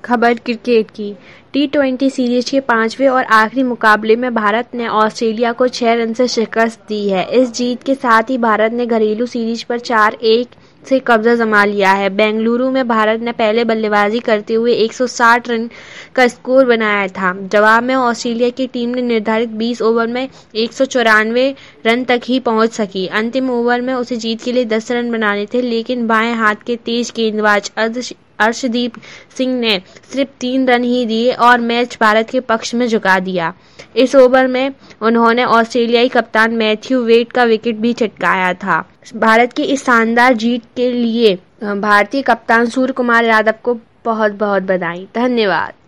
खबर क्रिकेट की। टी20 सीरीज के 5वें और आखिरी मुकाबले में भारत ने ऑस्ट्रेलिया को 6 रन से शिकस्त दी है। इस जीत के साथ ही भारत ने घरेलू सीरीज पर 4-1 से कब्जा जमा लिया है। बेंगलुरु में भारत ने पहले बल्लेबाजी करते हुए 160 रन का स्कोर बनाया था। जवाब में ऑस्ट्रेलिया की टीम ने निर्धारित 20 ओवर में 194 रन तक ही पहुंच सकी। अंतिम ओवर में उसे जीत के लिए 10 रन बनाने थे, लेकिन बाएं हाथ के तेज गेंदबाज अर्शदीप सिंह ने सिर्फ 3 रन ही दिए और मैच भारत के पक्ष में झुका दिया। इस ओवर में उन्होंने ऑस्ट्रेलियाई कप्तान मैथ्यू वेड का विकेट भी चटकाया था। भारत की इस शानदार जीत के लिए भारतीय कप्तान सूर्य कुमार यादव को बहुत बहुत बधाई। धन्यवाद।